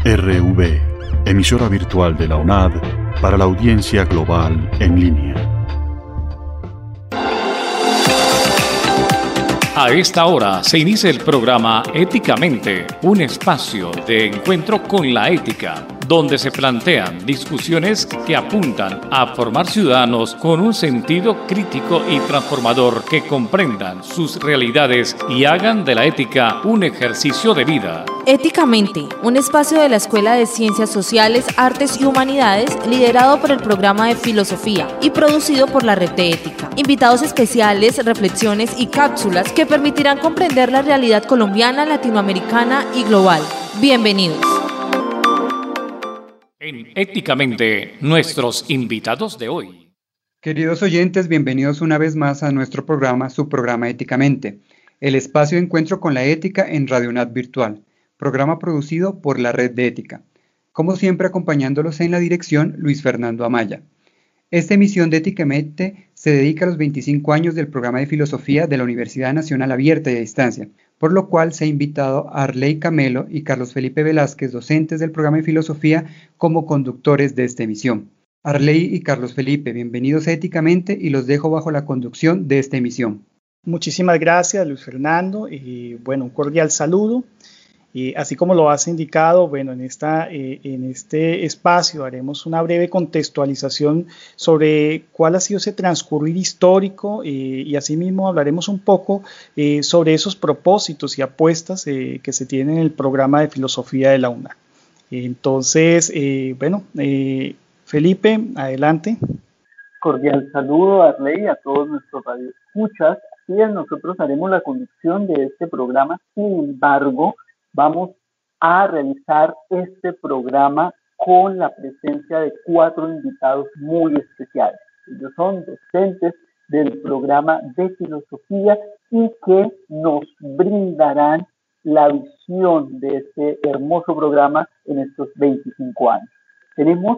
RV, emisora virtual de la UNAD para la audiencia global en línea. A esta hora se inicia el programa Éticamente, un espacio de encuentro con la ética, donde se plantean discusiones que apuntan a formar ciudadanos con un sentido crítico y transformador que comprendan sus realidades y hagan de la ética un ejercicio de vida. Éticamente, un espacio de la Escuela de Ciencias Sociales, Artes y Humanidades, liderado por el programa de Filosofía y producido por la Red de Ética. Invitados especiales, reflexiones y cápsulas que permitirán comprender la realidad colombiana, latinoamericana y global. Bienvenidos. En Éticamente, nuestros invitados de hoy. Queridos oyentes, bienvenidos una vez más a nuestro programa, su programa Éticamente, el espacio de encuentro con la ética en Radio UNAD Virtual, programa producido por la Red de Ética. Como siempre, acompañándolos en la dirección, Luis Fernando Amaya. Esta emisión de Éticamente se dedica a los 25 años del programa de filosofía de la Universidad Nacional Abierta y a Distancia, por lo cual se ha invitado a Arley Camelo y Carlos Felipe Velázquez, docentes del programa de filosofía, como conductores de esta emisión. Arley y Carlos Felipe, bienvenidos a Éticamente y los dejo bajo la conducción de esta emisión. Muchísimas gracias, Luis Fernando, y un cordial saludo. Así como lo has indicado, en este espacio haremos una breve contextualización sobre cuál ha sido ese transcurrir histórico y asimismo hablaremos un poco sobre esos propósitos y apuestas que se tienen en el programa de filosofía de la UNAD. Entonces, Felipe, adelante. Cordial saludo a Arley y a todos nuestros radioescuchas. Así es, nosotros haremos la conducción de este programa. Sin embargo, vamos a realizar este programa con la presencia de 4 invitados muy especiales. Ellos son docentes del programa de filosofía y que nos brindarán la visión de este hermoso programa en estos 25 años. Tenemos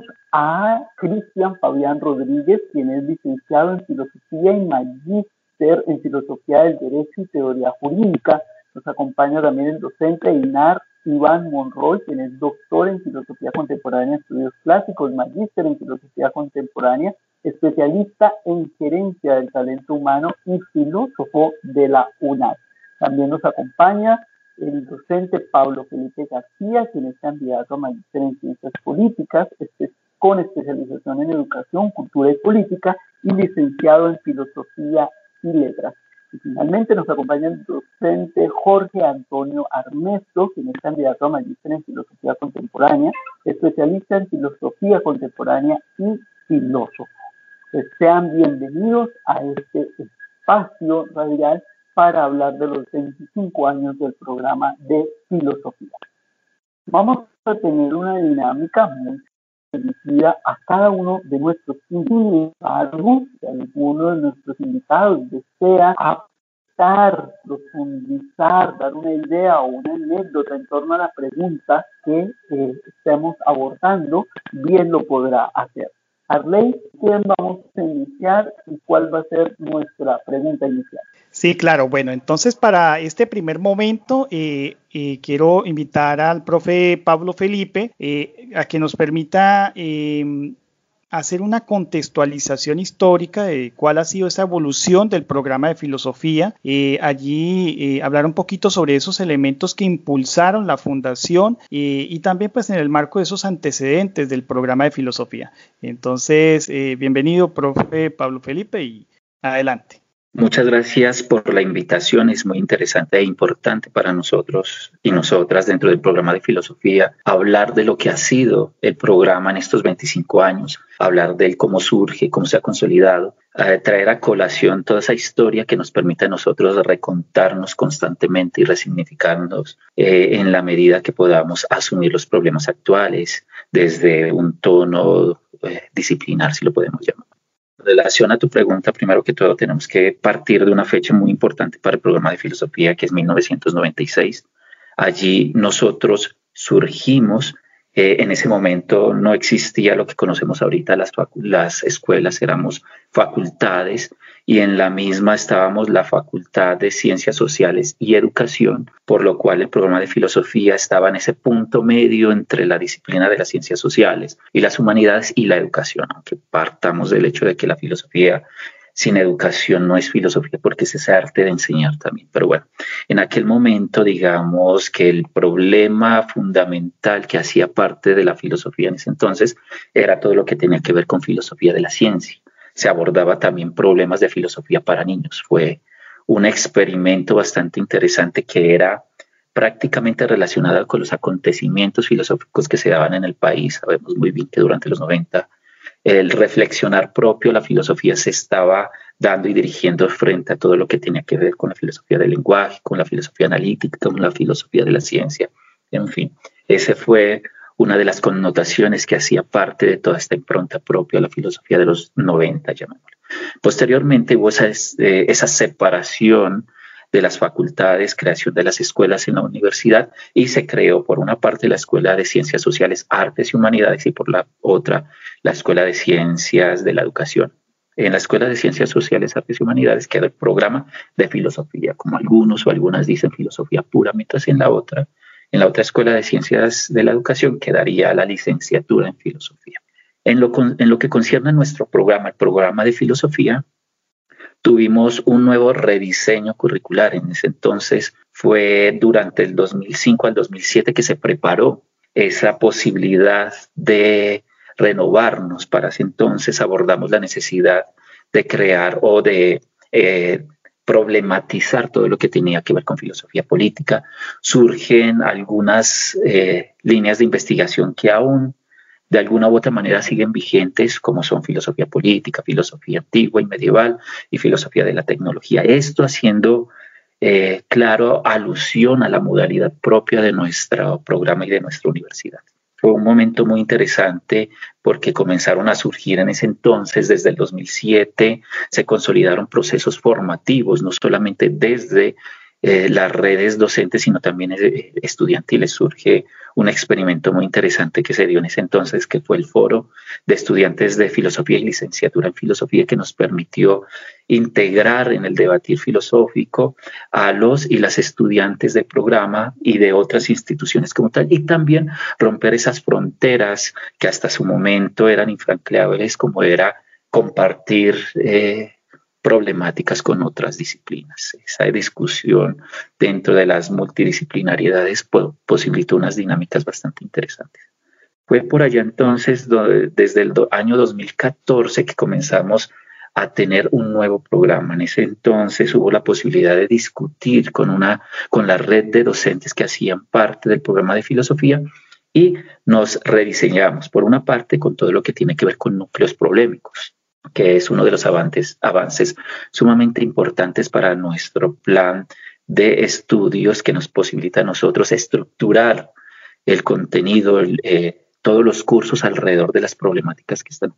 a Cristian Fabián Rodríguez, quien es licenciado en filosofía y magíster en filosofía del derecho y teoría jurídica. Nos acompaña también el docente Einar Iván Monroy, quien es doctor en filosofía contemporánea, estudios clásicos, magíster en filosofía contemporánea, especialista en gerencia del talento humano y filósofo de la UNAD. También nos acompaña el docente Pablo Felipe García, quien es candidato a magíster en ciencias políticas, con especialización en educación, cultura y política, y licenciado en filosofía y letras. Y finalmente nos acompaña el docente Jorge Antonio Armesto, quien es candidato a magíster en filosofía contemporánea, especialista en filosofía contemporánea y filósofo. Pues sean bienvenidos a este espacio radial para hablar de los 25 años del programa de filosofía. Vamos a tener una dinámica muy dirigida a cada uno de nuestros invitados. Si alguno de nuestros invitados desea aportar, profundizar, dar una idea o una anécdota en torno a la pregunta que estemos abordando, bien lo podrá hacer. Arley, ¿quién vamos a iniciar y cuál va a ser nuestra pregunta inicial? Sí, claro. Entonces para este primer momento quiero invitar al profe Pablo Felipe a que nos permita hacer una contextualización histórica de cuál ha sido esa evolución del programa de filosofía. Allí hablar un poquito sobre esos elementos que impulsaron la fundación y también pues en el marco de esos antecedentes del programa de filosofía. Entonces, bienvenido, profe Pablo Felipe, y adelante. Muchas gracias por la invitación. Es muy interesante e importante para nosotros y nosotras dentro del programa de filosofía hablar de lo que ha sido el programa en estos 25 años, hablar de cómo surge, cómo se ha consolidado, traer a colación toda esa historia que nos permite a nosotros recontarnos constantemente y resignificarnos en la medida que podamos asumir los problemas actuales desde un tono disciplinar, si lo podemos llamar. En relación a tu pregunta, primero que todo tenemos que partir de una fecha muy importante para el programa de filosofía, que es 1996. Allí nosotros surgimos En ese momento no existía lo que conocemos ahorita, las escuelas, éramos facultades, y en la misma estábamos la Facultad de Ciencias Sociales y Educación, por lo cual el programa de filosofía estaba en ese punto medio entre la disciplina de las ciencias sociales y las humanidades y la educación, aunque partamos del hecho de que la filosofía sin educación no es filosofía, porque es ese arte de enseñar también. Pero bueno, en aquel momento, digamos que el problema fundamental que hacía parte de la filosofía en ese entonces era todo lo que tenía que ver con filosofía de la ciencia. Se abordaba también problemas de filosofía para niños. Fue un experimento bastante interesante que era prácticamente relacionado con los acontecimientos filosóficos que se daban en el país. Sabemos muy bien que durante los 90 el reflexionar propio, la filosofía se estaba dando y dirigiendo frente a todo lo que tenía que ver con la filosofía del lenguaje, con la filosofía analítica, con la filosofía de la ciencia. En fin, esa fue una de las connotaciones que hacía parte de toda esta impronta propia, la filosofía de los 90, llamémoslo. Posteriormente hubo esa separación de las facultades, creación de las escuelas en la universidad, y se creó por una parte la Escuela de Ciencias Sociales, Artes y Humanidades y por la otra la Escuela de Ciencias de la Educación. En la Escuela de Ciencias Sociales, Artes y Humanidades queda el programa de filosofía, como algunos o algunas dicen filosofía pura, mientras en la otra Escuela de Ciencias de la Educación quedaría la licenciatura en filosofía. En lo que concierne a nuestro programa, el programa de filosofía, tuvimos un nuevo rediseño curricular. En ese entonces fue durante el 2005 al 2007 que se preparó esa posibilidad de renovarnos. Para ese entonces abordamos la necesidad de crear o de problematizar todo lo que tenía que ver con filosofía política. Surgen algunas líneas de investigación que aún de alguna u otra manera siguen vigentes, como son filosofía política, filosofía antigua y medieval y filosofía de la tecnología. Esto haciendo claro alusión a la modalidad propia de nuestro programa y de nuestra universidad. Fue un momento muy interesante porque comenzaron a surgir en ese entonces, desde el 2007, se consolidaron procesos formativos, no solamente desde las redes docentes, sino también estudiantiles. Surge un experimento muy interesante que se dio en ese entonces, que fue el Foro de Estudiantes de Filosofía y Licenciatura en Filosofía, que nos permitió integrar en el debatir filosófico a los y las estudiantes del programa y de otras instituciones como tal, y también romper esas fronteras que hasta su momento eran infranqueables, como era compartir problemáticas con otras disciplinas. Esa discusión dentro de las multidisciplinariedades posibilitó unas dinámicas bastante interesantes. Fue por allá entonces, desde el año 2014, que comenzamos a tener un nuevo programa. En ese entonces hubo la posibilidad de discutir con la red de docentes que hacían parte del programa de filosofía, y nos rediseñamos, por una parte, con todo lo que tiene que ver con núcleos problemáticos, que es uno de los avances sumamente importantes para nuestro plan de estudios, que nos posibilita a nosotros estructurar el contenido, todos los cursos alrededor de las problemáticas que están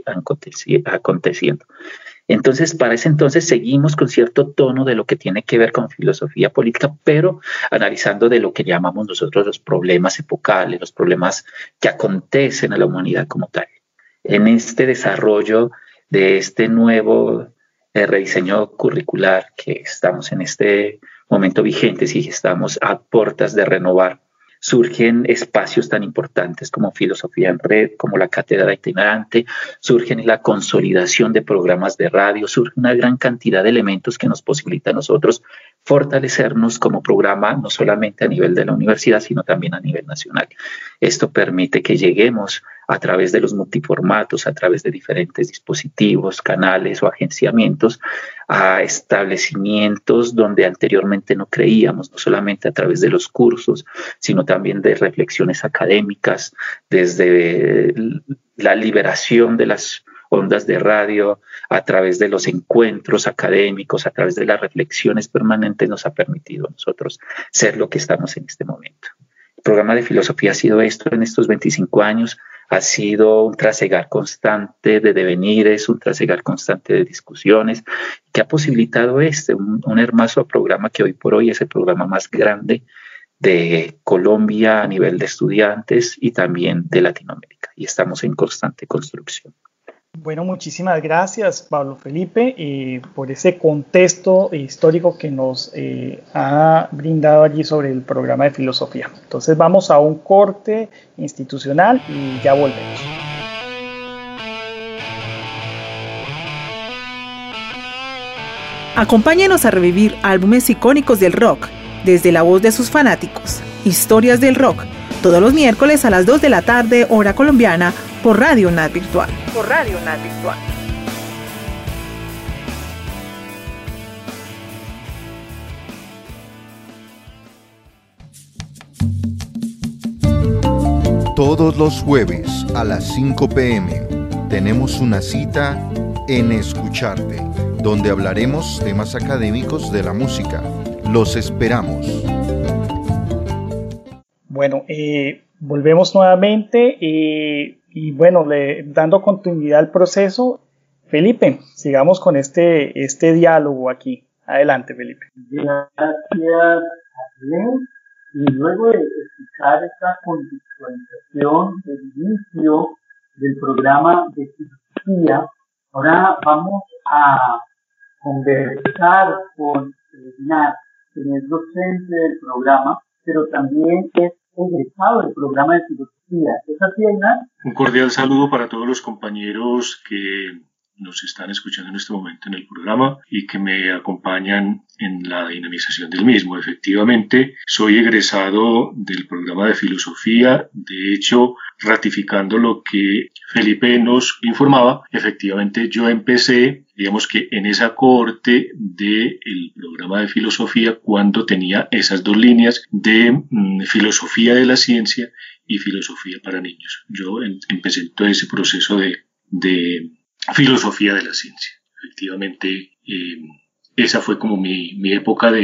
aconteciendo. Entonces, para ese entonces seguimos con cierto tono de lo que tiene que ver con filosofía política, pero analizando de lo que llamamos nosotros los problemas epocales, los problemas que acontecen a la humanidad como tal. En este desarrollo de este nuevo rediseño curricular que estamos en este momento vigentes y estamos a puertas de renovar, surgen espacios tan importantes como Filosofía en Red, como la Cátedra Itinerante, surgen la consolidación de programas de radio, surge una gran cantidad de elementos que nos posibilita a nosotros fortalecernos como programa, no solamente a nivel de la universidad, sino también a nivel nacional. Esto permite que lleguemos a través de los multiformatos, a través de diferentes dispositivos, canales o agenciamientos, a establecimientos donde anteriormente no creíamos, no solamente a través de los cursos, sino también de reflexiones académicas, desde la liberación de las ondas de radio, a través de los encuentros académicos, a través de las reflexiones permanentes, nos ha permitido a nosotros ser lo que estamos en este momento. El programa de filosofía ha sido esto en estos 25 años, ha sido un trasegar constante de devenires, un trasegar constante de discusiones, que ha posibilitado un hermoso programa que hoy por hoy es el programa más grande de Colombia a nivel de estudiantes y también de Latinoamérica, y estamos en constante construcción. Bueno, muchísimas gracias, Pablo Felipe, por ese contexto histórico que nos ha brindado allí sobre el programa de filosofía. Entonces vamos a un corte institucional y ya volvemos. Acompáñenos a revivir álbumes icónicos del rock, desde la voz de sus fanáticos. Historias del rock, todos los miércoles a las 2 de la tarde, hora colombiana, por Radio UNAD Virtual. Todos los jueves a las 5 p.m. tenemos una cita en Escucharte, donde hablaremos temas académicos de la música. Los esperamos. Bueno, volvemos nuevamente y bueno, dando continuidad al proceso. Felipe, sigamos con este diálogo aquí. Adelante, Felipe. Gracias, Arlene. Y luego de escuchar esta contextualización del inicio del programa de filosofía, ahora vamos a conversar con Ignacio, quien es docente del programa, pero también es egresado del programa de filosofía. ¿Es así, Ignacio? Un cordial saludo para todos los compañeros que nos están escuchando en este momento en el programa y que me acompañan en la dinamización del mismo. Efectivamente, soy egresado del programa de filosofía. De hecho, ratificando lo que Felipe nos informaba, efectivamente yo empecé, digamos que en esa cohorte del programa de filosofía cuando tenía esas dos líneas de filosofía de la ciencia y filosofía para niños. Yo empecé todo ese proceso de filosofía de la ciencia. Efectivamente, esa fue como mi época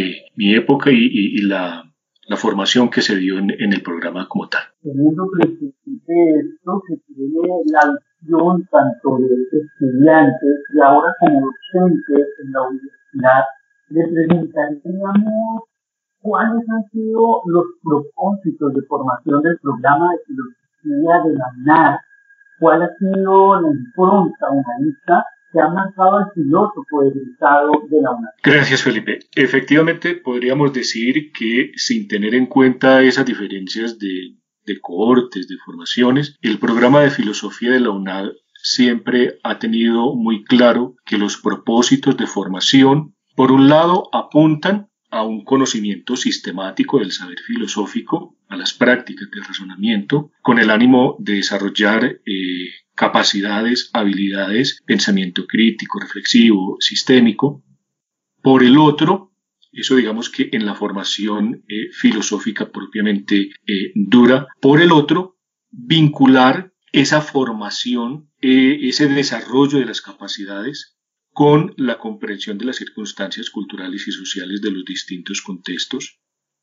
y la formación que se dio en el programa como tal. Teniendo presente esto, se tiene la visión tanto de estudiantes y ahora como docentes en la universidad, le preguntaríamos cuáles han sido los propósitos de formación del programa de filosofía de la UNAD. ¿Cuál ha sido la impronta humanista que ha marcado al filósofo egresado de la UNAD? Gracias, Felipe. Efectivamente, podríamos decir que sin tener en cuenta esas diferencias de cohortes, de formaciones, el programa de filosofía de la UNAD siempre ha tenido muy claro que los propósitos de formación, por un lado, apuntan a un conocimiento sistemático del saber filosófico, a las prácticas de razonamiento, con el ánimo de desarrollar capacidades, habilidades, pensamiento crítico, reflexivo, sistémico. Por el otro, eso digamos que en la formación filosófica propiamente dura. Por el otro, vincular esa formación, ese desarrollo de las capacidades con la comprensión de las circunstancias culturales y sociales de los distintos contextos.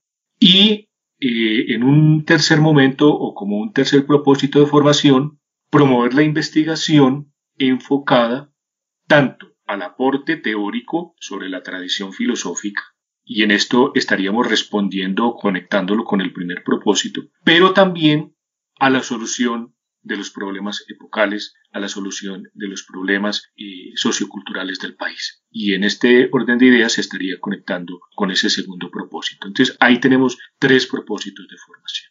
Y en un tercer momento o como un tercer propósito de formación, promover la investigación enfocada tanto al aporte teórico sobre la tradición filosófica, y en esto estaríamos respondiendo, conectándolo con el primer propósito, pero también a la solución de los problemas epocales, a la solución de los problemas socioculturales del país. Y en este orden de ideas se estaría conectando con ese segundo propósito. Entonces, ahí tenemos tres propósitos de formación.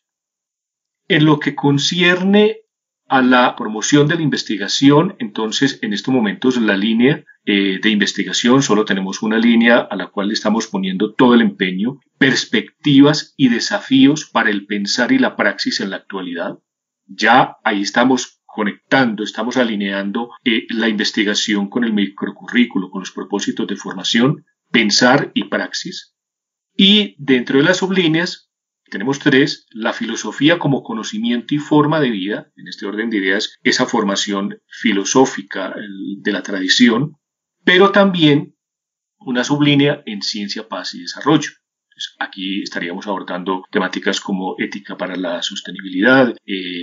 En lo que concierne a la promoción de la investigación, entonces, en estos momentos, la línea de investigación, solo tenemos una línea a la cual le estamos poniendo todo el empeño, perspectivas y desafíos para el pensar y la praxis en la actualidad. Ya ahí estamos conectando, estamos alineando la investigación con el microcurrículo, con los propósitos de formación, pensar y praxis. Y dentro de las sublíneas tenemos tres: la filosofía como conocimiento y forma de vida, en este orden de ideas, esa formación filosófica de la tradición, pero también una sublínea en ciencia, paz y desarrollo. Aquí estaríamos abordando temáticas como ética para la sostenibilidad,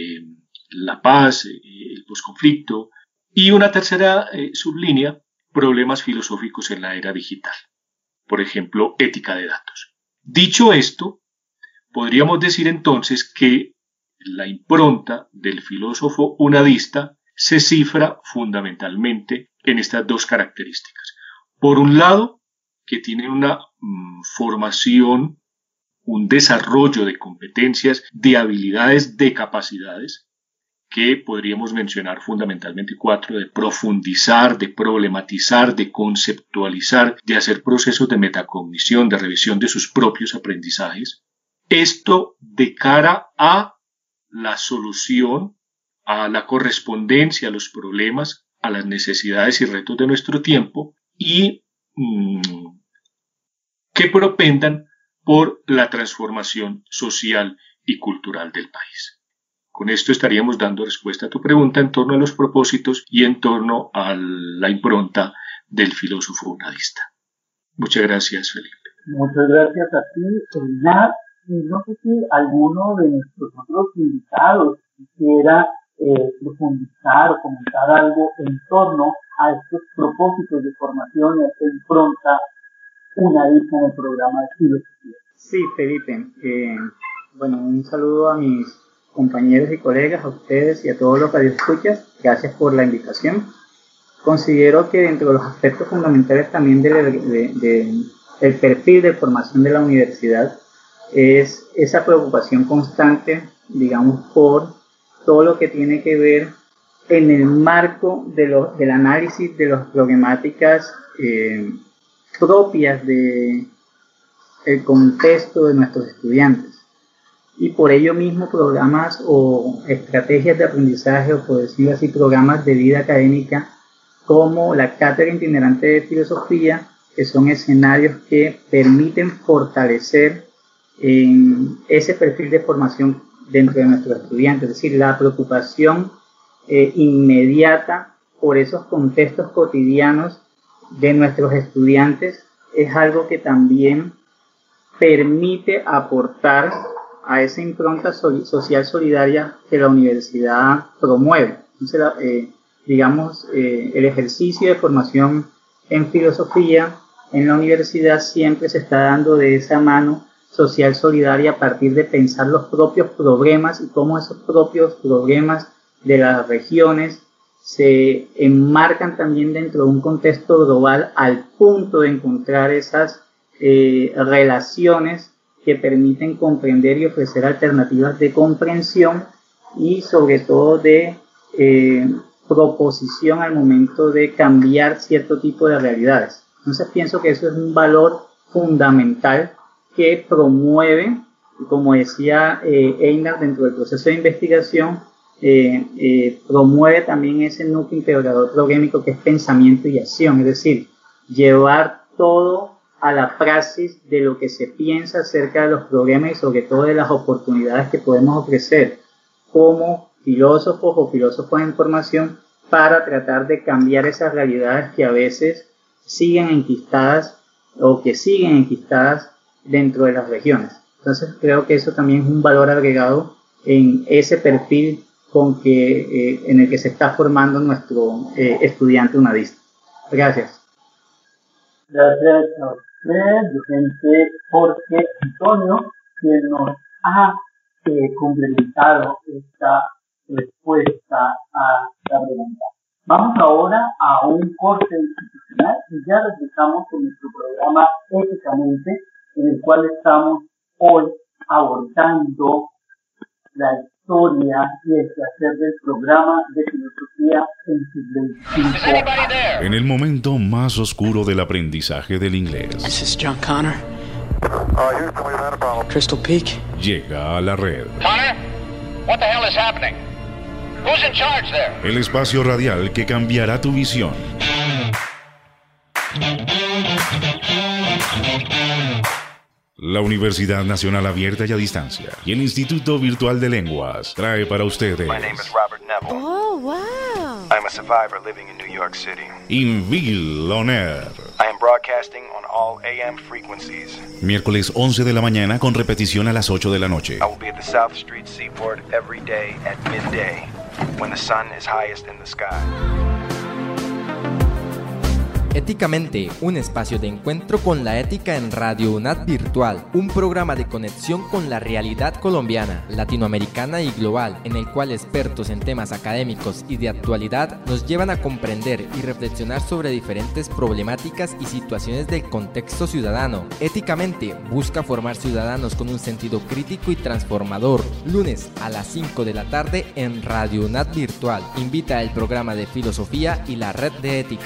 la paz, el posconflicto, y una tercera sublínea, problemas filosóficos en la era digital. Por ejemplo, ética de datos. Dicho esto, Podríamos decir entonces que la impronta del filósofo unadista se cifra fundamentalmente en estas dos características. Por un lado, que tiene una formación, un desarrollo de competencias, de habilidades, de capacidades, que podríamos mencionar fundamentalmente 4, de profundizar, de problematizar, de conceptualizar, de hacer procesos de metacognición, de revisión de sus propios aprendizajes. Esto de cara a la solución, a la correspondencia a los problemas, a las necesidades y retos de nuestro tiempo y que propendan por la transformación social y cultural del país. Con esto estaríamos dando respuesta a tu pregunta en torno a los propósitos y en torno a la impronta del filósofo unadista. Muchas gracias, Felipe. Muchas gracias a ti, Reinhard. Y no sé si alguno de nuestros otros invitados quisiera profundizar o comentar algo en torno a estos propósitos de formación y a esta impronta unadista en el programa de filosofía. Sí, Felipe. Bueno, un saludo a mis compañeros y colegas, a ustedes y a todos los radioescuchas. Gracias por la invitación. Considero que dentro de los aspectos fundamentales también del perfil de formación de la universidad es esa preocupación constante, digamos, por todo lo que tiene que ver en el marco del análisis de las problemáticas propias del contexto de nuestros estudiantes. Y por ello mismo programas o estrategias de aprendizaje, o por decirlo así, programas de vida académica como la Cátedra Itinerante de Filosofía, que son escenarios que permiten fortalecer ese perfil de formación dentro de nuestros estudiantes, es decir, la preocupación inmediata por esos contextos cotidianos de nuestros estudiantes es algo que también permite aportar a esa impronta social solidaria que la universidad promueve. Entonces, el ejercicio de formación en filosofía en la universidad siempre se está dando de esa mano social solidaria a partir de pensar los propios problemas y cómo esos propios problemas de las regiones se enmarcan también dentro de un contexto global al punto de encontrar esas relaciones que permiten comprender y ofrecer alternativas de comprensión y sobre todo de proposición al momento de cambiar cierto tipo de realidades. Entonces pienso que eso es un valor fundamental que promueve, como decía Einar, dentro del proceso de investigación, promueve también ese núcleo integrador programático que es pensamiento y acción, es decir, llevar todo a la praxis de lo que se piensa acerca de los problemas y sobre todo de las oportunidades que podemos ofrecer como filósofos o filósofos en formación para tratar de cambiar esas realidades que a veces siguen enquistadas o que siguen enquistadas dentro de las regiones. Entonces creo que eso también es un valor agregado en ese perfil en el que se está formando nuestro estudiante unadista. Gracias. Gracias a usted, docente Jorge Antonio, quien nos ha complementado esta respuesta a la pregunta. Vamos ahora a un corte institucional y ya regresamos con nuestro programa Éticamente, en el cual estamos hoy abordando la historia y el quehacer del programa de filosofía en sus 25 En el momento más oscuro del aprendizaje del inglés. This is John Connor. Crystal Peak. Llega a la red. Connor, what the hell is happening? Who's in charge there? El espacio radial que cambiará tu visión. La Universidad Nacional Abierta y a Distancia y el Instituto Virtual de Lenguas trae para ustedes. My name is Robert Neville. Oh, wow. I'm a survivor living in New York City. Invil On Air. I am broadcasting on all AM frequencies. Miércoles 11 de la mañana con repetición a las 8 de la noche. I will be at the South Street Seaport every day at midday when the sun is highest in the sky. Éticamente, un espacio de encuentro con la ética en Radio UNAD Virtual, un programa de conexión con la realidad colombiana, latinoamericana y global, en el cual expertos en temas académicos y de actualidad nos llevan a comprender y reflexionar sobre diferentes problemáticas y situaciones del contexto ciudadano. Éticamente, busca formar ciudadanos con un sentido crítico y transformador. Lunes a las 5 de la tarde en Radio UNAD Virtual. Invita el programa de filosofía y la red de ética.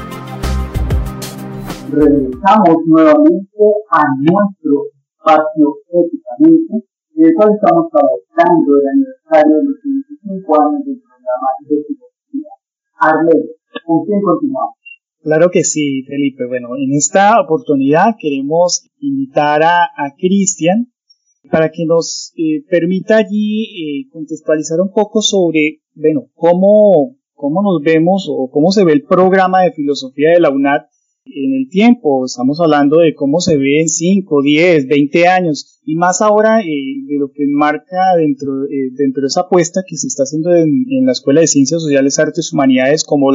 Regresamos nuevamente a nuestro espacio Éticamente, en el cual estamos trabajando el aniversario de los 25 años del programa de filosofía. Arley, ¿con quién continuamos? Claro que sí, Felipe. Bueno, en esta oportunidad queremos invitar a Cristian para que nos permita allí contextualizar un poco sobre, bueno, cómo nos vemos o cómo se ve el programa de filosofía de la UNAD en el tiempo. Estamos hablando de cómo se ve en 5, 10, 20 años y más ahora de lo que marca dentro de esa apuesta que se está haciendo en la Escuela de Ciencias Sociales, Artes y Humanidades como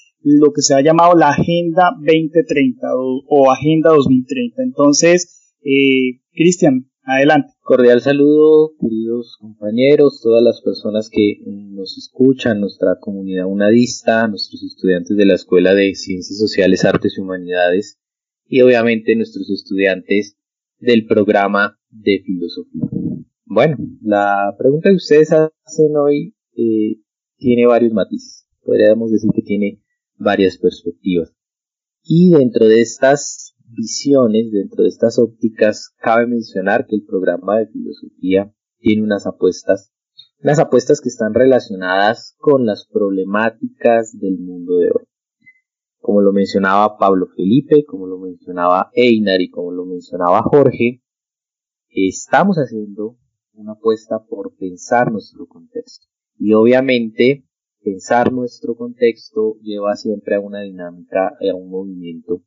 lo que se ha llamado la Agenda 2030 o Agenda 2030. Entonces, Cristian, adelante. Cordial saludo, queridos compañeros, todas las personas que nos escuchan, nuestra comunidad unadista, nuestros estudiantes de la Escuela de Ciencias Sociales, Artes y Humanidades y obviamente nuestros estudiantes del programa de filosofía. Bueno, la pregunta que ustedes hacen hoy tiene varios matices, podríamos decir que tiene varias perspectivas y dentro de estas visiones, dentro de estas ópticas, cabe mencionar que el programa de filosofía tiene unas apuestas que están relacionadas con las problemáticas del mundo de hoy. Como lo mencionaba Pablo Felipe, como lo mencionaba Einar y como lo mencionaba Jorge, estamos haciendo una apuesta por pensar nuestro contexto. Y obviamente, pensar nuestro contexto lleva siempre a una dinámica, a un movimiento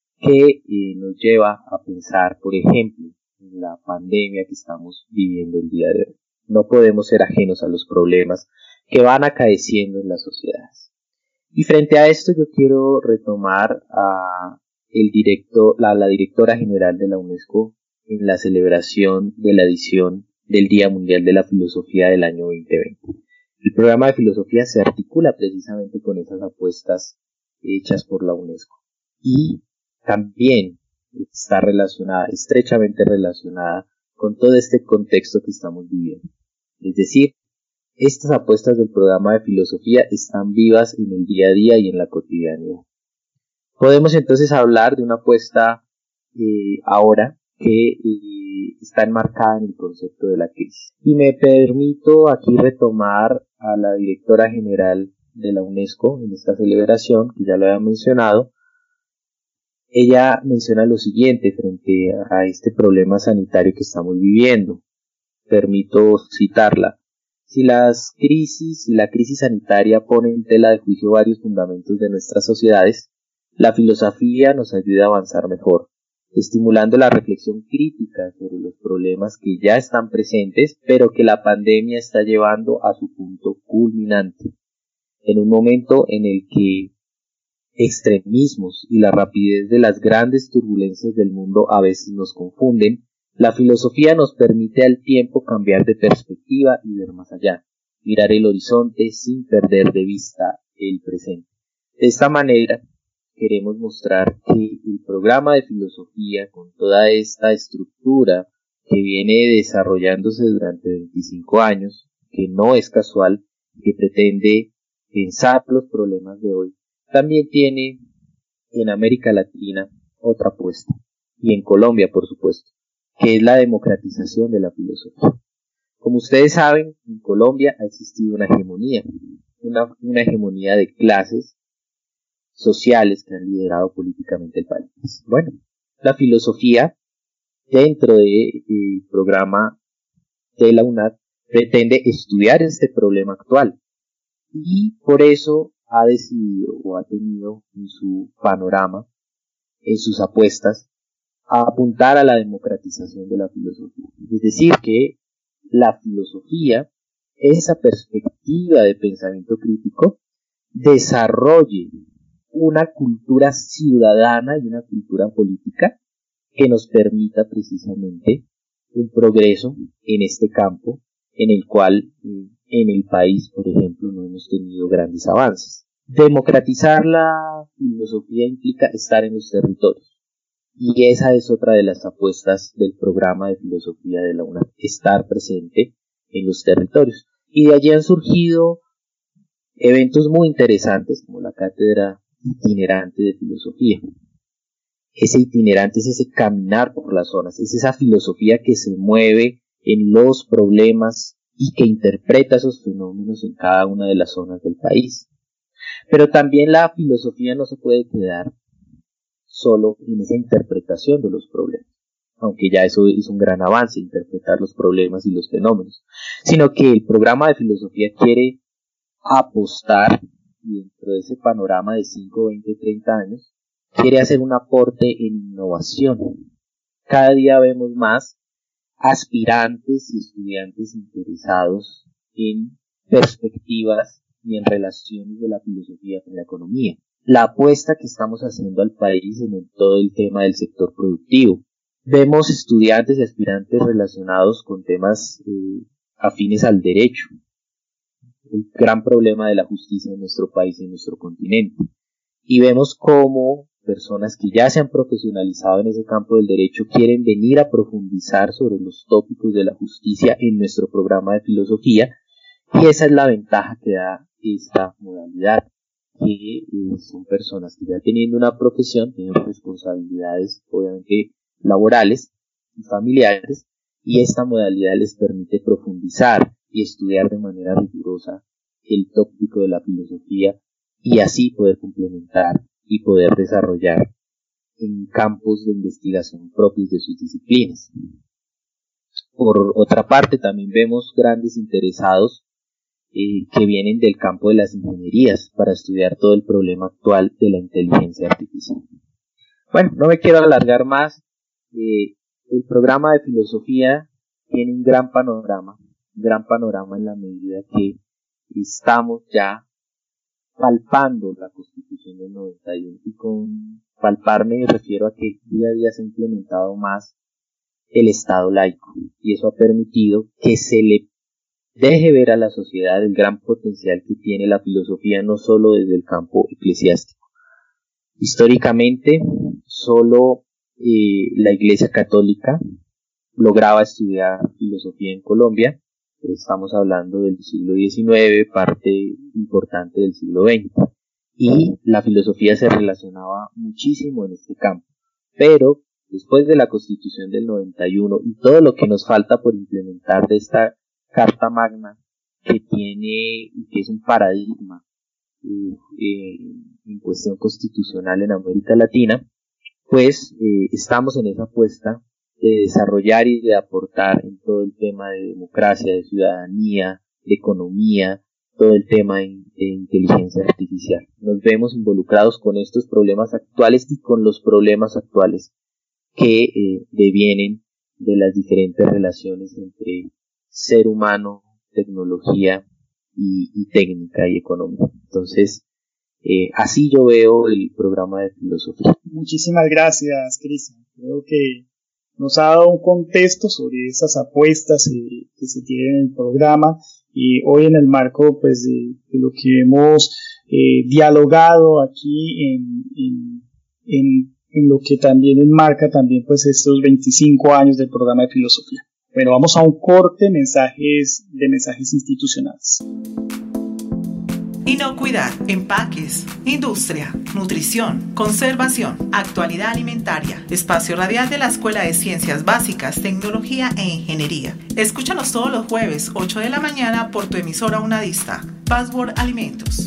que nos lleva a pensar, por ejemplo, en la pandemia que estamos viviendo el día de hoy. No podemos ser ajenos a los problemas que van acaeciendo en las sociedades. Y frente a esto yo quiero retomar a la directora general de la UNESCO en la celebración de la edición del Día Mundial de la Filosofía del año 2020. El programa de filosofía se articula precisamente con esas apuestas hechas por la UNESCO. Y también está estrechamente relacionada con todo este contexto que estamos viviendo. Es decir, estas apuestas del programa de filosofía están vivas en el día a día y en la cotidianidad. Podemos entonces hablar de una apuesta ahora que está enmarcada en el concepto de la crisis. Y me permito aquí retomar a la directora general de la UNESCO en esta celebración, que ya lo había mencionado. Ella menciona lo siguiente frente a este problema sanitario que estamos viviendo. Permito citarla. Si la crisis sanitaria pone en tela de juicio varios fundamentos de nuestras sociedades, la filosofía nos ayuda a avanzar mejor, estimulando la reflexión crítica sobre los problemas que ya están presentes, pero que la pandemia está llevando a su punto culminante. En un momento en el que extremismos y la rapidez de las grandes turbulencias del mundo a veces nos confunden, la filosofía nos permite al tiempo cambiar de perspectiva y ver más allá, mirar el horizonte sin perder de vista el presente. De esta manera, queremos mostrar que el programa de filosofía, con toda esta estructura que viene desarrollándose durante 25 años, que no es casual, que pretende pensar los problemas de hoy, también tiene en América Latina otra apuesta, y en Colombia, por supuesto, que es la democratización de la filosofía. Como ustedes saben, en Colombia ha existido una hegemonía, una hegemonía de clases sociales que han liderado políticamente el país. Bueno, la filosofía, dentro del programa de la UNAD, pretende estudiar este problema actual, y por eso ha decidido o ha tenido en su panorama, en sus apuestas, a apuntar a la democratización de la filosofía. Es decir, que la filosofía, esa perspectiva de pensamiento crítico, desarrolle una cultura ciudadana y una cultura política que nos permita precisamente un progreso en este campo en el cual en el país, por ejemplo, no hemos tenido grandes avances. Democratizar la filosofía implica estar en los territorios, y esa es otra de las apuestas del programa de filosofía de la UNAM, estar presente en los territorios. Y de allí han surgido eventos muy interesantes como la cátedra itinerante de filosofía. Ese itinerante es ese caminar por las zonas, es esa filosofía que se mueve en los problemas y que interpreta esos fenómenos en cada una de las zonas del país. Pero también la filosofía no se puede quedar solo en esa interpretación de los problemas, aunque ya eso es un gran avance, interpretar los problemas y los fenómenos, sino que el programa de filosofía quiere apostar, y dentro de ese panorama de 5, 20, 30 años, quiere hacer un aporte en innovación. Cada día vemos más aspirantes y estudiantes interesados en perspectivas y en relaciones de la filosofía con la economía. La apuesta que estamos haciendo al país en todo el tema del sector productivo. Vemos estudiantes y aspirantes relacionados con temas afines al derecho. El gran problema de la justicia en nuestro país y en nuestro continente. Y vemos cómo personas que ya se han profesionalizado en ese campo del derecho quieren venir a profundizar sobre los tópicos de la justicia en nuestro programa de filosofía, y esa es la ventaja que da esta modalidad, que son personas que ya teniendo una profesión tienen responsabilidades obviamente laborales y familiares, y esta modalidad les permite profundizar y estudiar de manera rigurosa el tópico de la filosofía y así poder complementar y poder desarrollar en campos de investigación propios de sus disciplinas. Por otra parte, también vemos grandes interesados que vienen del campo de las ingenierías para estudiar todo el problema actual de la inteligencia artificial. Bueno, no me quiero alargar más. El programa de filosofía tiene un gran panorama en la medida que estamos ya palpando la Constitución del 91, y con palpar me refiero a que día a día se ha implementado más el Estado laico, y eso ha permitido que se le deje ver a la sociedad el gran potencial que tiene la filosofía, no solo desde el campo eclesiástico. Históricamente, solo la Iglesia Católica lograba estudiar filosofía en Colombia. Estamos hablando del siglo XIX, parte importante del siglo XX, y la filosofía se relacionaba muchísimo en este campo. Pero después de la Constitución del 91 y todo lo que nos falta por implementar de esta Carta Magna, que tiene y que es un paradigma en cuestión constitucional en América Latina, pues estamos en esa apuesta de desarrollar y de aportar en todo el tema de democracia, de ciudadanía, de economía, todo el tema de inteligencia artificial. Nos vemos involucrados con estos problemas actuales y con los problemas actuales que devienen de las diferentes relaciones entre ser humano, tecnología y técnica y economía. Entonces, así yo veo el programa de filosofía. Muchísimas gracias, Cristian. Creo que nos ha dado un contexto sobre esas apuestas que se tienen en el programa, y hoy en el marco pues de lo que hemos dialogado aquí en lo que también enmarca también pues estos 25 años del programa de filosofía. Bueno, vamos a un corte de mensajes institucionales. Inocuidad, empaques, industria, nutrición, conservación, actualidad alimentaria, espacio radial de la Escuela de Ciencias Básicas, Tecnología e Ingeniería. Escúchanos todos los jueves, 8 de la mañana, por tu emisora unadista, Password Alimentos.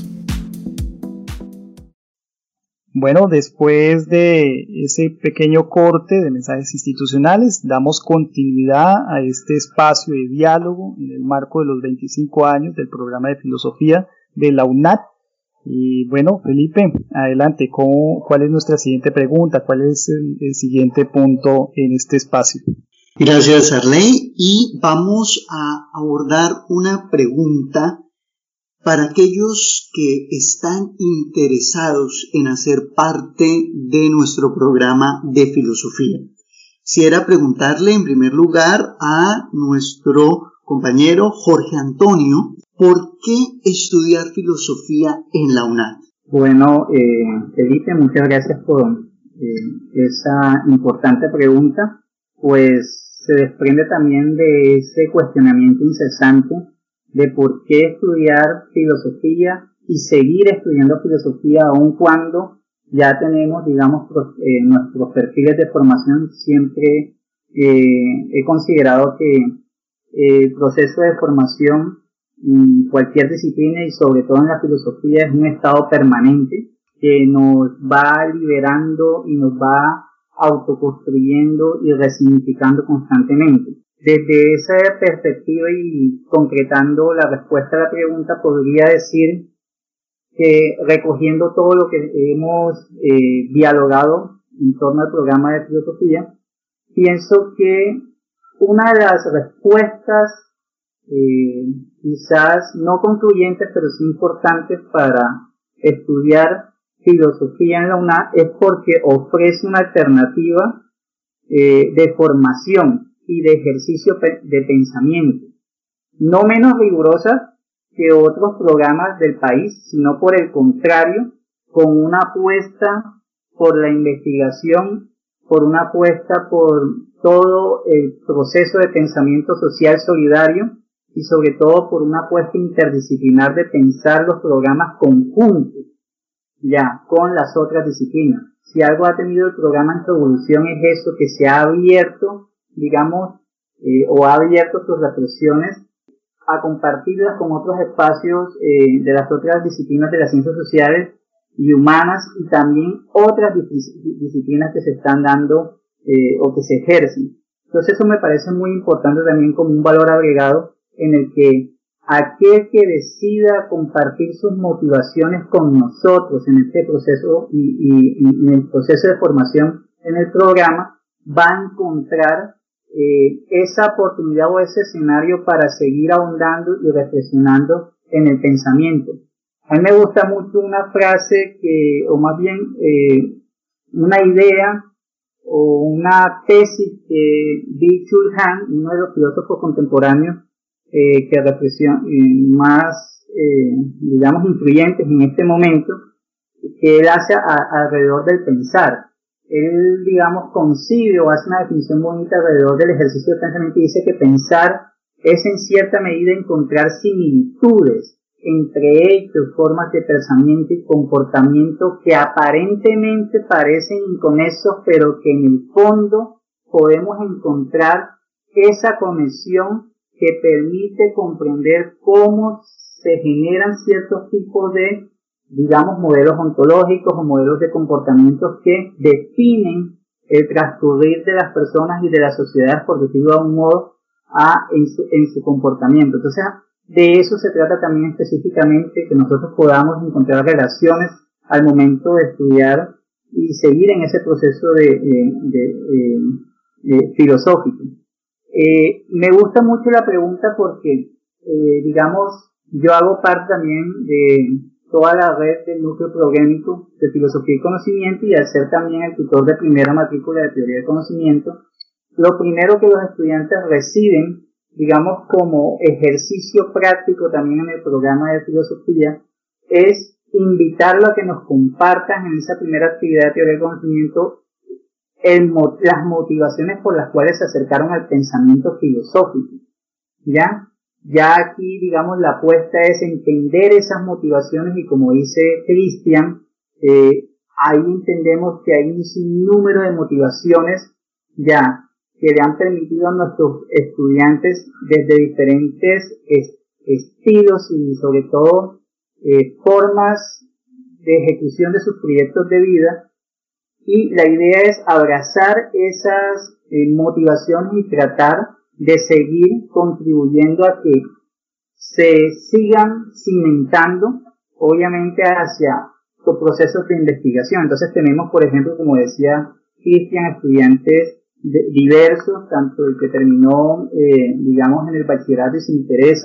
Bueno, después de ese pequeño corte de mensajes institucionales, damos continuidad a este espacio de diálogo en el marco de los 25 años del programa de filosofía de la UNAD. Y bueno, Felipe, adelante, ¿cuál es nuestra siguiente pregunta? ¿Cuál es el siguiente punto en este espacio? Gracias, Arley, y vamos a abordar una pregunta para aquellos que están interesados en hacer parte de nuestro programa de filosofía. Quisiera preguntarle en primer lugar a nuestro compañero Jorge Antonio, ¿por qué estudiar filosofía en la UNAD? Bueno, Felipe, muchas gracias por esa importante pregunta, pues se desprende también de ese cuestionamiento incesante de por qué estudiar filosofía y seguir estudiando filosofía aun cuando ya tenemos, digamos, nuestros perfiles de formación. Siempre he considerado que el proceso de formación en cualquier disciplina y sobre todo en la filosofía es un estado permanente que nos va liberando y nos va autoconstruyendo y resignificando constantemente. Desde esa perspectiva y concretando la respuesta a la pregunta, podría decir que recogiendo todo lo que hemos dialogado en torno al programa de filosofía, pienso que una de las respuestas quizás no concluyentes, pero sí importantes para estudiar filosofía en la UNAD es porque ofrece una alternativa de formación y de ejercicio de pensamiento, no menos rigurosa que otros programas del país, sino por el contrario, con una apuesta por la investigación, por una apuesta por todo el proceso de pensamiento social solidario y sobre todo por una apuesta interdisciplinar de pensar los programas conjuntos ya con las otras disciplinas. Si algo ha tenido el programa en su evolución es eso, que se ha abierto, digamos, o ha abierto sus reflexiones a compartirlas con otros espacios de las otras disciplinas de las ciencias sociales y humanas y también otras disciplinas que se están dando o que se ejercen. Entonces eso me parece muy importante también como un valor agregado en el que aquel que decida compartir sus motivaciones con nosotros en este proceso y en el proceso de formación en el programa va a encontrar esa oportunidad o ese escenario para seguir ahondando y reflexionando en el pensamiento. A mí me gusta mucho una frase o más bien una idea o una tesis que Byung-Chul Han, uno de los filósofos contemporáneos que reflexiona más, digamos, influyentes en este momento, que él hace alrededor del pensar. Él, digamos, concibe o hace una definición bonita alrededor del ejercicio de pensamiento y dice que pensar es en cierta medida encontrar similitudes entre hechos, formas de pensamiento y comportamiento que aparentemente parecen inconexos, pero que en el fondo podemos encontrar esa conexión que permite comprender cómo se generan ciertos tipos de, digamos, modelos ontológicos o modelos de comportamientos que definen el transcurrir de las personas y de las sociedades, por decirlo de un modo, en su comportamiento. Entonces, de eso se trata también específicamente, que nosotros podamos encontrar relaciones al momento de estudiar y seguir en ese proceso filosófico. Me gusta mucho la pregunta porque, digamos, yo hago parte también de toda la red del núcleo progrémico de filosofía y conocimiento, y al ser también el tutor de primera matrícula de teoría del conocimiento, lo primero que los estudiantes reciben, digamos, como ejercicio práctico también en el programa de filosofía, es invitarlo a que nos compartan en esa primera actividad de teoría del conocimiento las motivaciones por las cuales se acercaron al pensamiento filosófico. Ya aquí, digamos, la apuesta es entender esas motivaciones y, como dice Cristian, ahí entendemos que hay un sinnúmero de motivaciones ya que le han permitido a nuestros estudiantes desde diferentes estilos y sobre todo formas de ejecución de sus proyectos de vida, y la idea es abrazar esas motivaciones y tratar de seguir contribuyendo a que se sigan cimentando, obviamente, hacia los procesos de investigación. Entonces tenemos, por ejemplo, como decía Cristian, estudiantes diversos, tanto el que terminó, digamos, en el bachillerato y se interesa,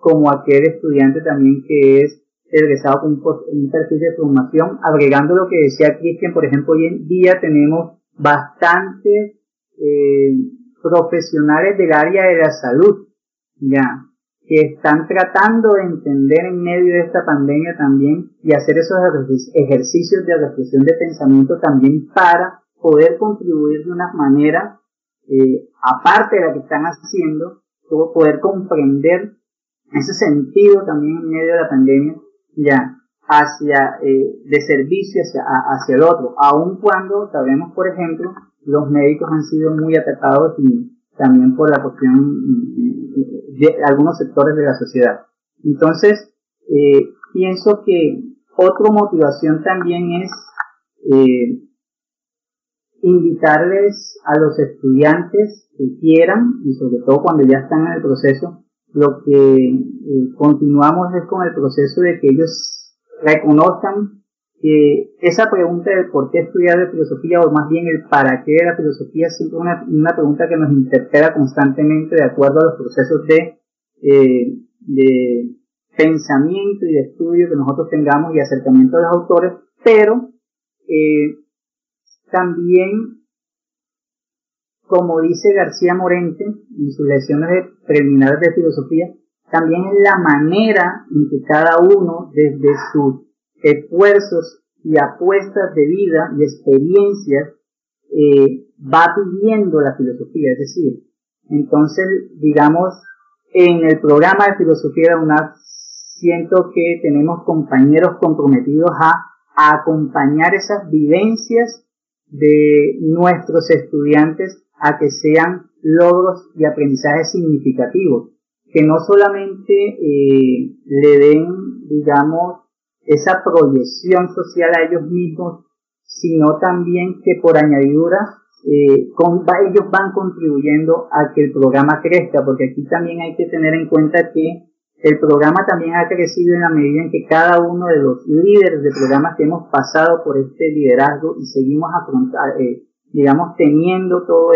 como aquel estudiante también que es egresado con un perfil de formación, agregando lo que decía Cristian. Por ejemplo, hoy en día tenemos bastantes profesionales del área de la salud, ya, que están tratando de entender en medio de esta pandemia también y hacer esos ejercicios de reflexión de pensamiento también para poder contribuir de una manera, aparte de la que están haciendo, poder comprender ese sentido también en medio de la pandemia, ya, hacia, de servicio hacia el otro, aun cuando sabemos, por ejemplo, los médicos han sido muy atacados y también por la cuestión de algunos sectores de la sociedad. Entonces, pienso que otra motivación también es invitarles a los estudiantes que quieran, y sobre todo cuando ya están en el proceso, lo que continuamos es con el proceso de que ellos reconozcan que esa pregunta del por qué estudiar de filosofía, o más bien el para qué de la filosofía, es siempre una pregunta que nos interpela constantemente de acuerdo a los procesos de pensamiento y de estudio que nosotros tengamos y acercamiento a los autores, pero también, como dice García Morente en sus lecciones preliminares de filosofía, también es la manera en que cada uno, desde sus esfuerzos y apuestas de vida y experiencias, va viviendo la filosofía. Es decir, entonces, digamos, en el programa de filosofía de la UNAD siento que tenemos compañeros comprometidos a acompañar esas vivencias de nuestros estudiantes a que sean logros y aprendizajes significativos, que no solamente le den, digamos, esa proyección social a ellos mismos, sino también que por añadidura ellos van contribuyendo a que el programa crezca, porque aquí también hay que tener en cuenta que el programa también ha crecido en la medida en que cada uno de los líderes de programas que hemos pasado por este liderazgo y seguimos digamos, teniendo todo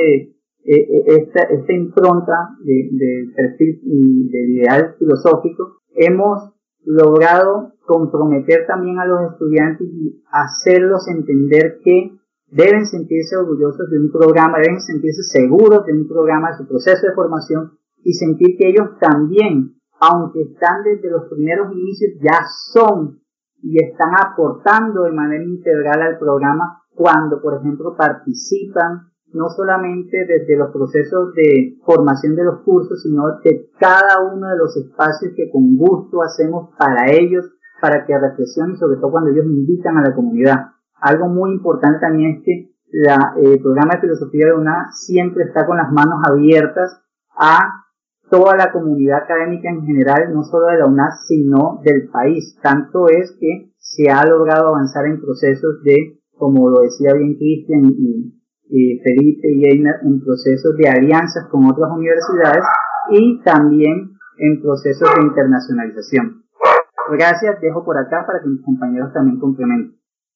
esta impronta de perfil y del ideal filosófico, hemos logrado comprometer también a los estudiantes y hacerlos entender que deben sentirse orgullosos de un programa, deben sentirse seguros de un programa, de su proceso de formación, y sentir que ellos también, aunque están desde los primeros inicios, ya son y están aportando de manera integral al programa cuando, por ejemplo, participan no solamente desde los procesos de formación de los cursos, sino de cada uno de los espacios que con gusto hacemos para ellos, para que reflexionen, sobre todo cuando ellos invitan a la comunidad. Algo muy importante también es que el programa de filosofía de UNAD siempre está con las manos abiertas a toda la comunidad académica en general, no solo de la UNAD, sino del país. Tanto es que se ha logrado avanzar en procesos de, como lo decía bien Cristian y Felipe y Einer, en procesos de alianzas con otras universidades y también en procesos de internacionalización. Gracias, dejo por acá para que mis compañeros también complementen.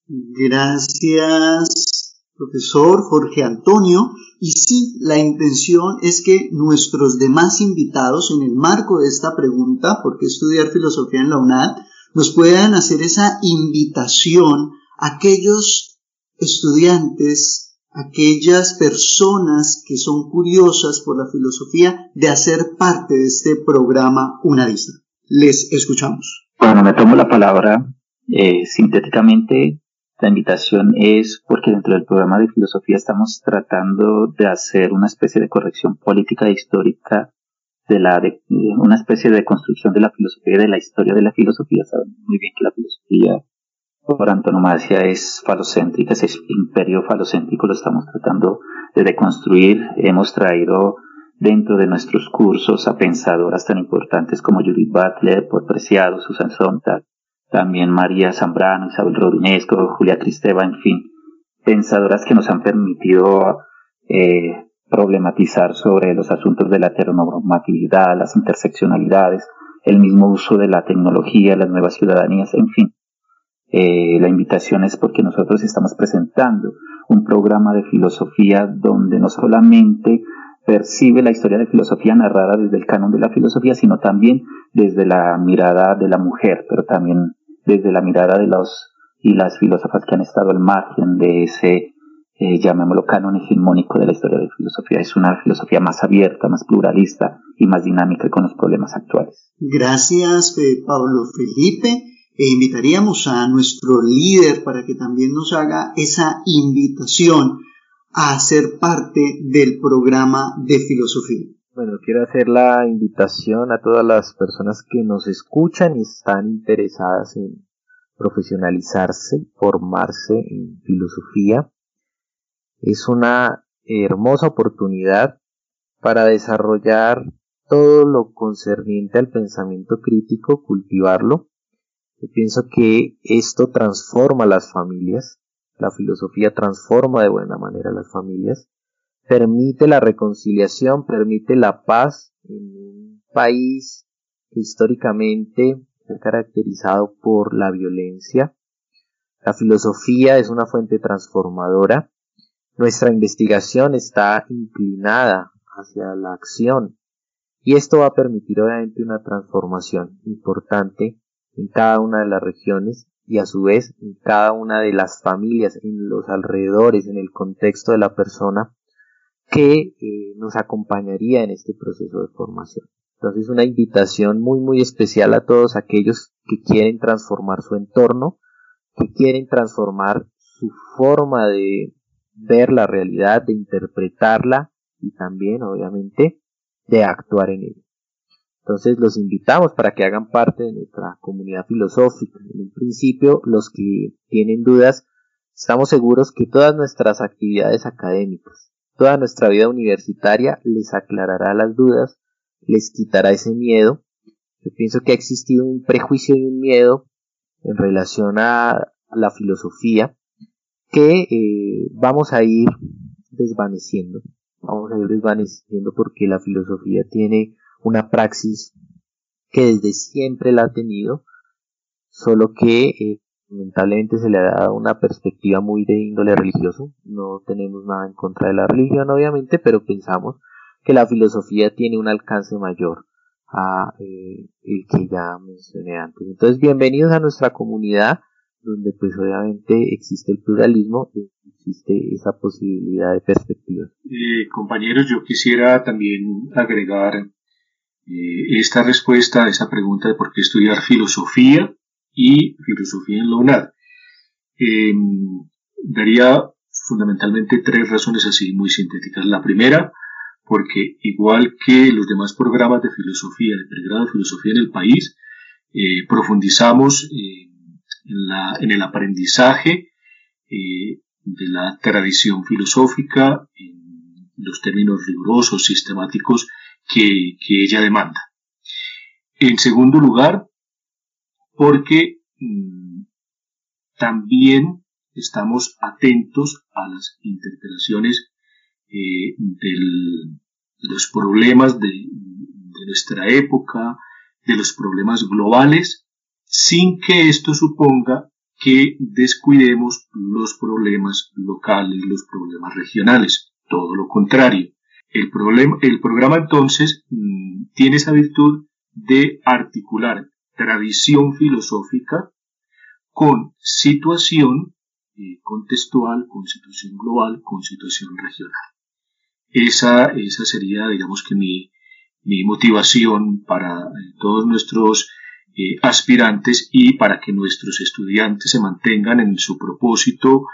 Gracias, profesor Jorge Antonio. Y sí, la intención es que nuestros demás invitados, en el marco de esta pregunta, ¿por qué estudiar filosofía en la UNAD?, nos puedan hacer esa invitación a aquellos estudiantes, aquellas personas que son curiosas por la filosofía, de hacer parte de este programa unadista. Les escuchamos. Bueno, me tomo la palabra sintéticamente. La invitación es porque dentro del programa de filosofía estamos tratando de hacer una especie de corrección política e histórica una especie de construcción de la filosofía y de la historia de la filosofía. Sabemos muy bien que la filosofía por antonomasia es falocéntrica, ese imperio falocéntrico lo estamos tratando de deconstruir. Hemos traído dentro de nuestros cursos a pensadoras tan importantes como Judith Butler, Paul Preciado, Susan Sontag, también María Zambrano, Isabel Rodinesco, Julia Kristeva, en fin, pensadoras que nos han permitido problematizar sobre los asuntos de la heteronormatividad, las interseccionalidades, el mismo uso de la tecnología, las nuevas ciudadanías, en fin. La invitación es porque nosotros estamos presentando un programa de filosofía donde no solamente percibe la historia de filosofía narrada desde el canon de la filosofía, sino también desde la mirada de la mujer, pero también desde la mirada de los y las filósofas que han estado al margen de ese, llamémoslo, canon hegemónico de la historia de filosofía. Es una filosofía más abierta, más pluralista y más dinámica con los problemas actuales. Gracias, Pablo Felipe. Invitaríamos a nuestro líder para que también nos haga esa invitación a ser parte del programa de filosofía. Bueno, quiero hacer la invitación a todas las personas que nos escuchan y están interesadas en profesionalizarse, formarse en filosofía. Es una hermosa oportunidad para desarrollar todo lo concerniente al pensamiento crítico, cultivarlo. Yo pienso que esto transforma las familias, la filosofía transforma de buena manera las familias, permite la reconciliación, permite la paz en un país que históricamente se ha caracterizado por la violencia. La filosofía es una fuente transformadora. Nuestra investigación está inclinada hacia la acción y esto va a permitir obviamente una transformación importante en cada una de las regiones y a su vez en cada una de las familias, en los alrededores, en el contexto de la persona que nos acompañaría en este proceso de formación. Entonces, una invitación muy especial a todos aquellos que quieren transformar su entorno, que quieren transformar su forma de ver la realidad, de interpretarla y también, obviamente, de actuar en ella. Entonces, los invitamos para que hagan parte de nuestra comunidad filosófica. En un principio, los que tienen dudas, estamos seguros que todas nuestras actividades académicas, toda nuestra vida universitaria les aclarará las dudas, les quitará ese miedo. Yo pienso que ha existido un prejuicio y un miedo en relación a la filosofía que vamos a ir desvaneciendo. Porque la filosofía tiene una praxis que desde siempre la ha tenido, solo que lamentablemente se le ha dado una perspectiva muy de índole religioso. No tenemos nada en contra de la religión, obviamente, pero pensamos que la filosofía tiene un alcance mayor a el que ya mencioné antes. Entonces, bienvenidos a nuestra comunidad, donde pues obviamente existe el pluralismo y existe esa posibilidad de perspectivas. Compañeros, yo quisiera también agregar esta respuesta a esa pregunta de por qué estudiar filosofía y filosofía en la UNAD. Daría fundamentalmente tres razones así muy sintéticas. La primera, porque igual que los demás programas de filosofía, de pregrado de filosofía en el país, profundizamos en el aprendizaje de la tradición filosófica, en los términos rigurosos, sistemáticos que ella demanda. En segundo lugar, porque también estamos atentos a las interpelaciones de los problemas de nuestra época, de los problemas globales, sin que esto suponga que descuidemos los problemas locales, los problemas regionales. Todo lo contrario. El programa entonces tiene esa virtud de articular tradición filosófica con situación contextual, con situación global, con situación regional. Esa sería, digamos que mi motivación para todos nuestros aspirantes y para que nuestros estudiantes se mantengan en su propósito,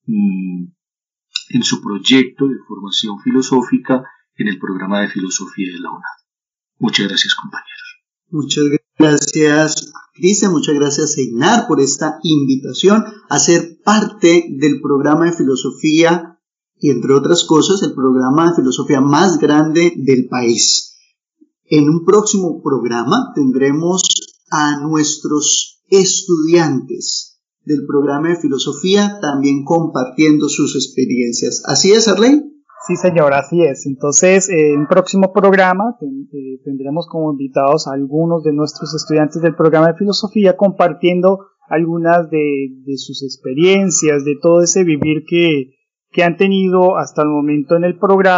en su proyecto de formación filosófica en el programa de filosofía de la UNAD. Muchas gracias, compañeros. Muchas gracias, Cristian, muchas gracias, Einar, por esta invitación a ser parte del programa de filosofía y, entre otras cosas, el programa de filosofía más grande del país. En un próximo programa tendremos a nuestros estudiantes del programa de filosofía también compartiendo sus experiencias. ¿Así es, Arley? Sí, señor, así es. Entonces, en un próximo programa tendremos como invitados a algunos de nuestros estudiantes del programa de filosofía compartiendo algunas de sus experiencias, de todo ese vivir que han tenido hasta el momento en el programa.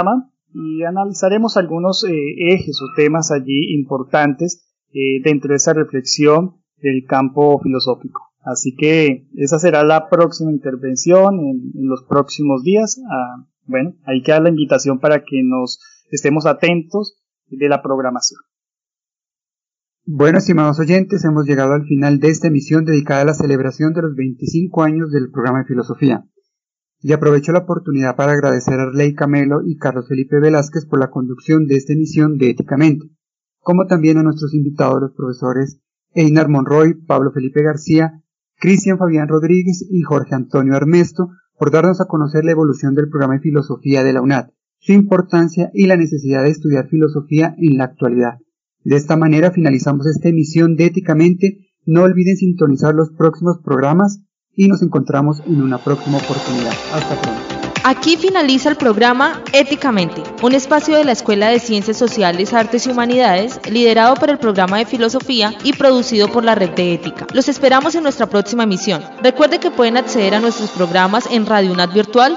y analizaremos algunos ejes o temas allí importantes dentro de esa reflexión del campo filosófico. Así que esa será la próxima intervención en los próximos días. Bueno, ahí queda la invitación para que nos estemos atentos de la programación. Bueno, estimados oyentes, hemos llegado al final de esta emisión dedicada a la celebración de los 25 años del programa de filosofía. Y aprovecho la oportunidad para agradecer a Arley Camelo y Carlos Felipe Velázquez por la conducción de esta emisión de Éticamente, como también a nuestros invitados, los profesores Einar Monroy, Pablo Felipe García, Cristian Fabián Rodríguez y Jorge Antonio Armesto, por darnos a conocer la evolución del programa de filosofía de la UNAD, su importancia y la necesidad de estudiar filosofía en la actualidad. De esta manera finalizamos esta emisión de Éticamente. No olviden sintonizar los próximos programas y nos encontramos en una próxima oportunidad. Hasta pronto. Aquí finaliza el programa Éticamente, un espacio de la Escuela de Ciencias Sociales, Artes y Humanidades, liderado por el programa de Filosofía y producido por la Red de Ética. Los esperamos en nuestra próxima emisión. Recuerde que pueden acceder a nuestros programas en Radio UNAD Virtual,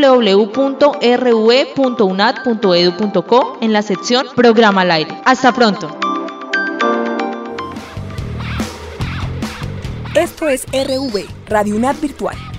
www.ruv.unad.edu.co, en la sección Programa al Aire. Hasta pronto. Esto es RV, Radio UNAD Virtual.